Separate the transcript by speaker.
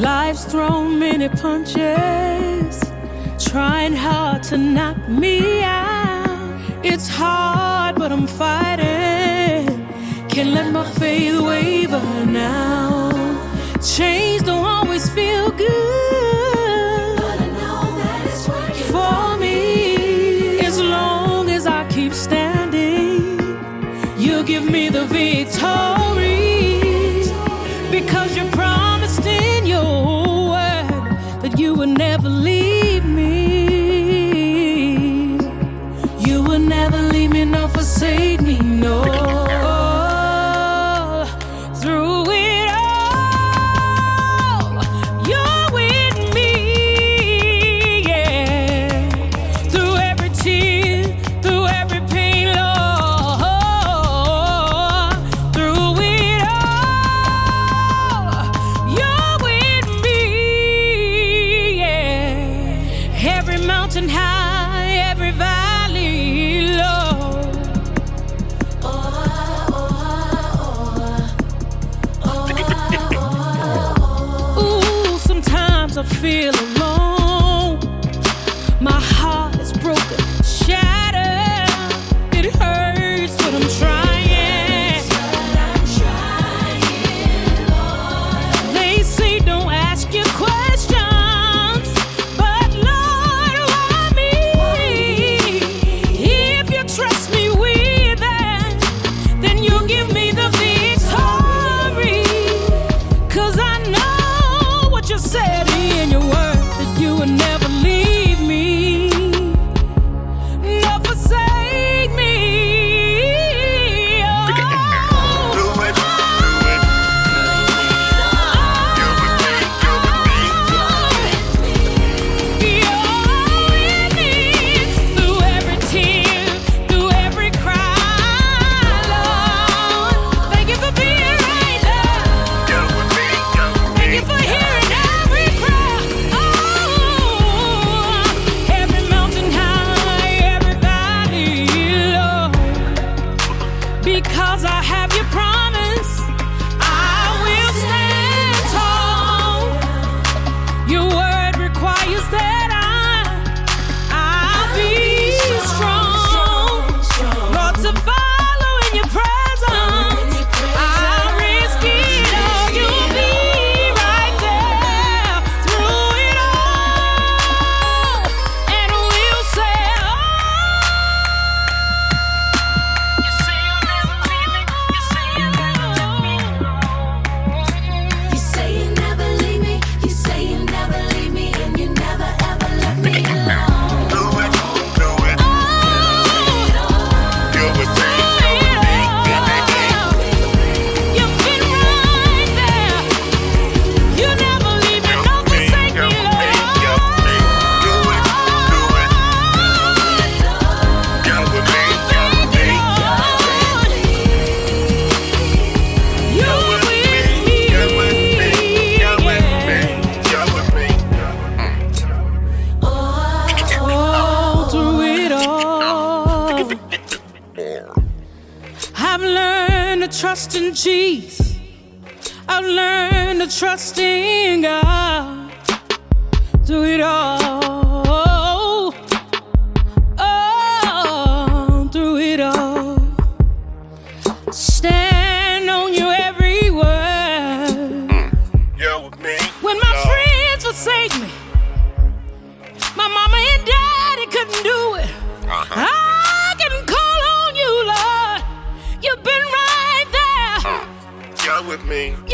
Speaker 1: Life's thrown many punches, trying hard to knock me out. It's hard, but I'm fighting. Can't let my faith waver now. Change don't always feel good, but I know that it's working for me. As long as I keep standing, you'll give me the victory. Because you promised in your word that you would never leave me. You would never leave me nor forsake me, no. Through it all, you're with me, yeah. Through every tear, through every pain, Lord. Through it all, you're with me, yeah. Every mountain high, every valley low. Ooh, sometimes I feel alone. My heart is broken, shattered. It hurts, but I'm trying. They say don't ask your questions, but Lord, why me? If you trust me with that, then you'll give me the victory. 'Cause I know what you said in your word, that you would never leave me, nor forsake me. Oh,
Speaker 2: Do it, do it. You're with me, you're with me.
Speaker 1: you're with me through every tear, through every cry, Lord. Thank you for being right there.
Speaker 2: You're with me, you're with me.
Speaker 1: Thank you for hearing every prayer. Oh, every mountain high, every valley low. Because I have your promise, I will stand tall. Your word requires that I'll be strong. Lord, to follow in your presence, I'll risk it all. You'll be right there through it all, and we'll say, you say you'll never leave me. You say you'll never let me.
Speaker 3: You say you never leave me. You say you never leave me, and you never ever let me alone.
Speaker 2: Do it, do it. You're with me, you're with me.
Speaker 1: You've been right there. You never leave me, nor forsake me, Lord.
Speaker 2: Do it, do it. You're with me, you're with me.
Speaker 1: You're with me.
Speaker 2: You're with me, you're with me. You're with me.
Speaker 1: Oh, through it all, I've learned to trust in Jesus. I've learned to trust in God. Through it all, oh, through it all, stand on your every word.
Speaker 2: You're with me.
Speaker 1: When my friends forsake me, my mama and daddy couldn't do it. I can call on you, Lord. You've been right there.
Speaker 2: You're with me.